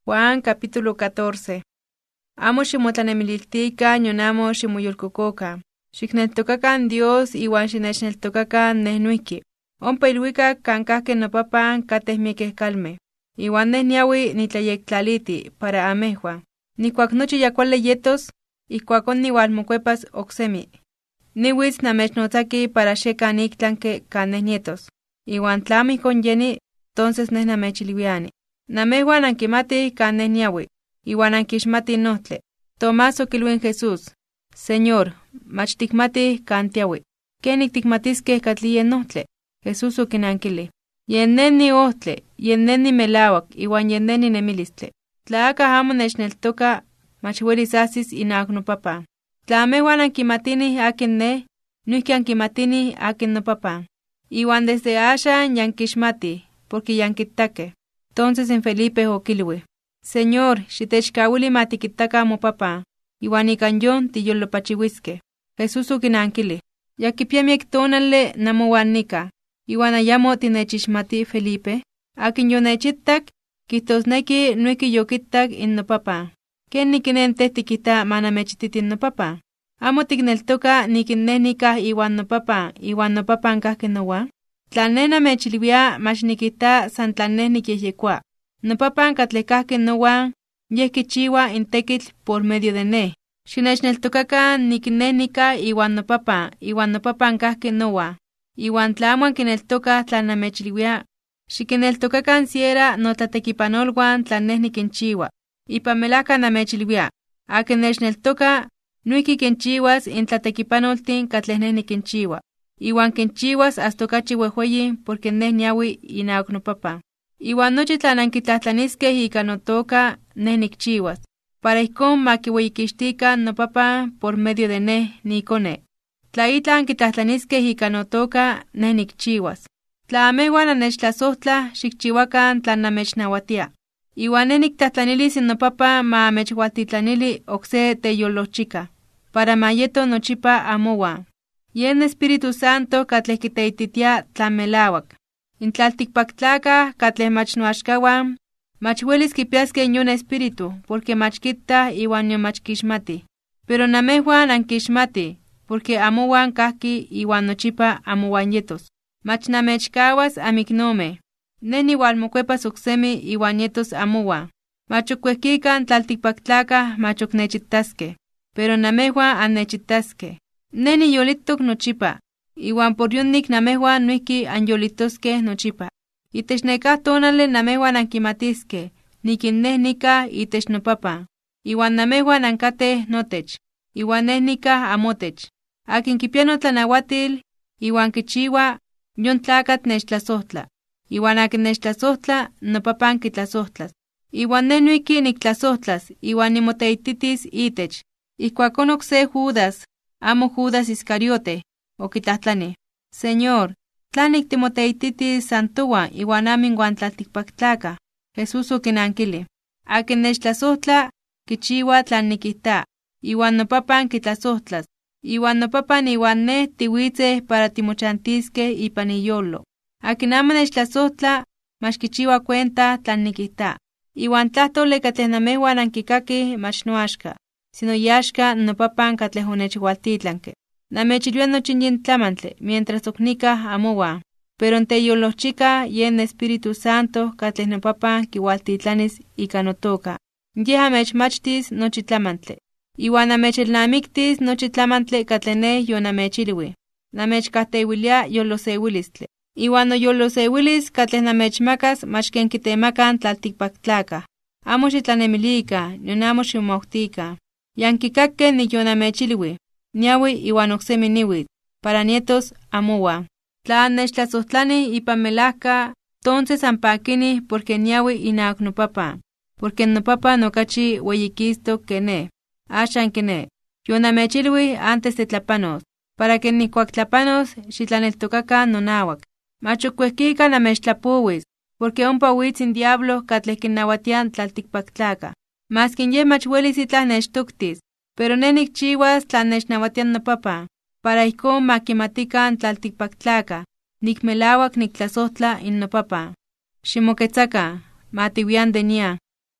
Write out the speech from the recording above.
Juan capítulo 14. Amo ximotlanemililtika nion amo ximoyolkokoka. Xikneltokakan Dios iwan xinechneltokakan neh noihki. Ompa ilhuikak kan kahkeh nopapan kateh miekeh kalmeh. Iwan neh niaui nitlayektlaliti para amehwan. Nikuak nochi ya kuali yetos, ijkuakon niualmokuepas oksemi. Niuitz namechnotzaki para xekan iktlanke kan neh nietos. Iwan tla amo ijkon yeni, tonces neh namechilwiani. Namehwan ankimatih kan neh niaui, iwan ankixmatih nohtli. Tomás okilwin Jesús: Señor, mach tikmatih kan tiaui. ¿Kenik tikmatiskeh katli yen nohtli? Jesús okinankili: Yen neh ni ohtli, yen neh ni melauak, iwan yen neh ni nemilistli. Tla akah amo nechneltoka, mach uelis ajsis inawak nopapan. Tla amehwan ankimatinih akin neh, noihki ankimatinih akin nopapan. Iwan desde axan yankixmatih, porque yankitakeh. Entonces en Felipe okilui: Señor, xitechkawili ma tikitakan mopapan, iwan ikan yon tiyolopachiuiskeh. Jesús okinankili: Yakipia miek tonali namowan nika, iwan ayamo tinechixmati Felipe. Akin yonechitak, kijtosneki noihki yokitak in nopapan. ¿Kenik inen teh tikita ma namechititi nopapan? ¿Amo tikneltoka nik neh nikah iwan nopapan kahki nowan? Tla neh namechilwia mach nikita san tlan neh nikyehyekoa. Nopapan katleh kahki nowan, yeh kichiwa in tekitl por medio de neh. Xinechneltokakan nik neh nikah iwan nopapan kahki nowan. Iwan tla amo ankineltokah tlan namechilwia, xikineltokakan siera notlatekipanolwan tlan neh nikinchiwa. Ipan melajka namechilwia, akin nechneltoka, noihki kinchiuas in tlatekipanoltin katleh neh nikinchiwa. Iwan kinchiuas hasta okachi wehweyi porque neh niaui inawak nopapan. Iwan nochi tlan ankitlahtlaniskeh ika notoka, neh nikchiuas, para ijkon makiueyikixtikan nopapan por medio de neh niikone. Tla itlah ankitlahtlaniskeh ika notoka, neh nikchiuas. Tla amehwan annechtlasojtlah, xikchiuakan tlan namechnawatia. Iwan neh niktlahtlanilis in nopapan ma amechwaltitlanili okse teyolojchika, para ma yeto nochipa amowan. Yen Espíritu Santo katleh kiteititia tlan melauak. In tlaltikpaktlakah katleh mach noaxkawan, mach uelis kipiaskeh yon espíritu, porque mach kitah iwan nion mach kixmatih. Pero namehwan ankixmatih, porque amowan kahki iwan nochipa amowan yetos. Mach namechkawas amiknomeh. Neh niualmokuepas oksemi iwan yetos amowan. Mach okuehkikan tlaltikpaktlakah mach oknechitaskeh, pero namehwan annechitaskeh. Neh niyolitok nochipa, iwan por yonik namehwan noihki anyolitoskeh nochipa. Itech nekah tonali namehwan ankimatiskeh, nik neh nikah itech nopapan, iwan namehwan ankateh notech, iwan neh nikah amotech. Akin kipia notlanawatil, iwan kichiwa, yon tlakatl nechtlasojtla. Iwan akin nechtlasojtla, nopapan kitlasojtlas. Iwan neh noihki niktlasojtlas, iwan nimoteititis itech. Ijkuakon okse Judas, amo Judas Iscariote, okitlahtlani: Señor, ¿tlanik timoteititis san towan iwan amo inwan tlaltikpaktlakah? Jesús okinankili: Akin nechtlasojtla, kichiwa tlan nikijta, iwan nopapan kitlasojtlas, iwan nopapan iwan neh tiuitzeh para timochantiskeh ipan iyolo. Akin amo nechtlasojtla, mach kichiwa cuenta tlan nikijta. Iwan tlahtoli katleh namehwan ankikakih mach noaxka, sino yaxka nopapan katleh onechwaltitlanke. Namechilwia nochi yin tlamantli, mientras oknikah amowan. Pero teyolojchika yen Espíritu Santo katleh nopapan kiwaltitlanis ika notoka. Yeh amechmachtis nochi tlamantli. Iwan amechelnamiktis nochi tlamantli katleh neh yonamechilwi. Namechkahteuilia yolosewilistli. Iwan noyolosewilis katleh namechmakas mach ken kitemakan tlaltikpaktlakah. Amo xitlanemilikan, nion amo ximomawtikan. Yankikakeh nik yonamechilwi, niaui iwan oksemi niuitz, para nietos amowan. Tla annechtlasojtlanih ipan melajka, tonces anpakinih porque niaui inawak nopapan, porque nopapan okachi ueyikistok ke neh. Axan kiné, yonamechilwi antes de tlapanos, para que nikuak tlapanos xitlaneltokakan nonawak. Mach okuehkikan namechtlapowis, porque ompa uitz in diablo katleh kinnawatian tlaltikpaktlakah. Maskin yeh mach uelis itlah nechtoktis, pero neh nikchiuas tlan nechnawatian nopapan, para ijkon makimatikan tlaltikpaktlakah, nik melauak niktlasojtla in nopapan. Ximoketzakan, matiuian de nian.